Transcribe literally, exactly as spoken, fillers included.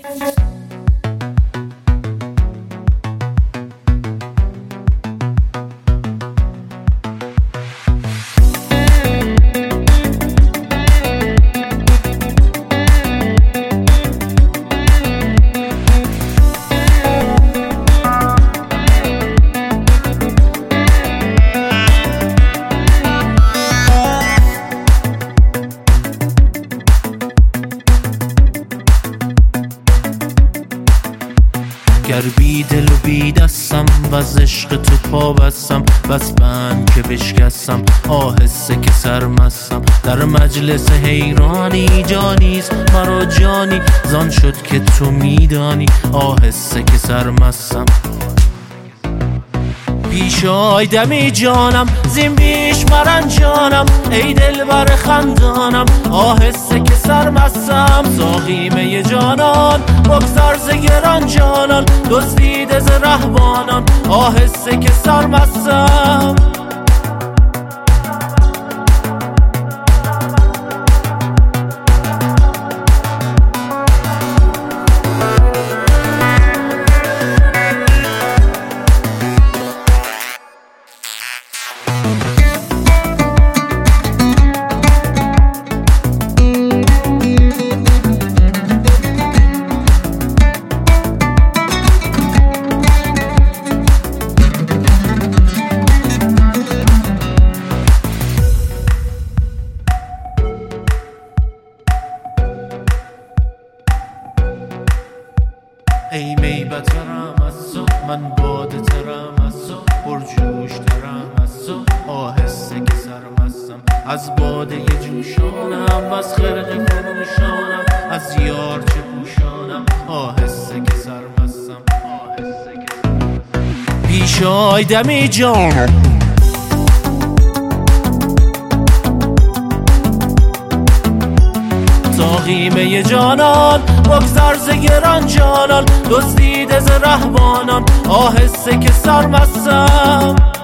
گر بی دل و بی دستم و از عشق تو پا بستم، بس بند که بشکستم آهسته که سرمستم. در مجلس حیرانی جانیست مرا جانی، زان شد که تو میدانی آهسته که سرمستم. پیش آی دمی جانم زین بیش مرنجانم، ای دل بر خندانم آهسته که سرمستم. ساقی می جانان بگذار ز گران جانان، دزدیده ز رهبانان آهسته که سرمستم. ای می بترم از تو، من باده ترم از تو، پرجوش ترم از تو آهسته که سرمستم. از باده جوشانم و از خرقه فروشانم، از یار چه پوشانم آهسته که سرمستم. پیش آی دمی جانم ساقی می جانان بگذار ز گران جانان، دزدیده ز رهبانان آهسته که سرمستم.